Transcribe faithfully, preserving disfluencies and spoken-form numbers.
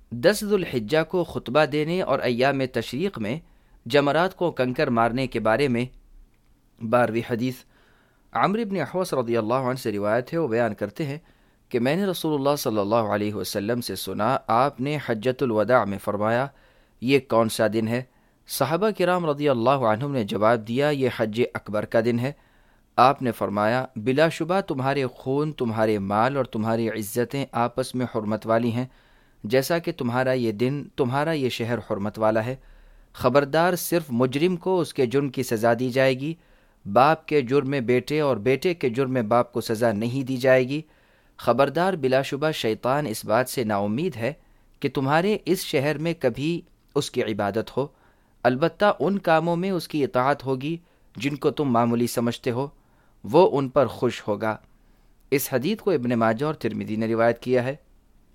दस जुल्हिज्जा को खुतबा देने और अय्याम तशरीक़ में जमरात को कंकर मारने के बारे में बारहवीं हदीस। अम्र इब्न अहवस रज़ियल्लाहु अन्हु से रिवायत है, वो बयान करते हैं कि मैंने रसूलुल्लाह सल्लल्लाहु अलैहि वसल्लम से सुना, आपने हज्जतुल वदा में फरमाया, ये कौन सा दिन है? सहाबा किराम रज़ियल्लाहु अन्हुम ने जवाब दिया, ये हज अकबर का दिन है। आपने फरमाया, बिलाशुबा तुम्हारे खून, तुम्हारे माल और तुम्हारी इज्जतें आपस में हुर्मत वाली हैं, जैसा कि तुम्हारा ये दिन, तुम्हारा ये शहर हुर्मत वाला है। खबरदार, सिर्फ मुजरिम को उसके जुर्म की सज़ा दी जाएगी, बाप के जुर्म में बेटे और बेटे के जुर्म में बाप को सज़ा नहीं दी जाएगी। खबरदार, बिलाशुबा शैतान इस बात से नाउम्मीद है कि तुम्हारे इस शहर में कभी उसकी इबादत हो, अलबत्ता उन कामों में उसकी इताअत होगी जिनको तुम मामूली समझते हो, वो उन पर खुश होगा। इस हदीस को इब्न माजा और तिर्मिज़ी ने रिवायत किया है।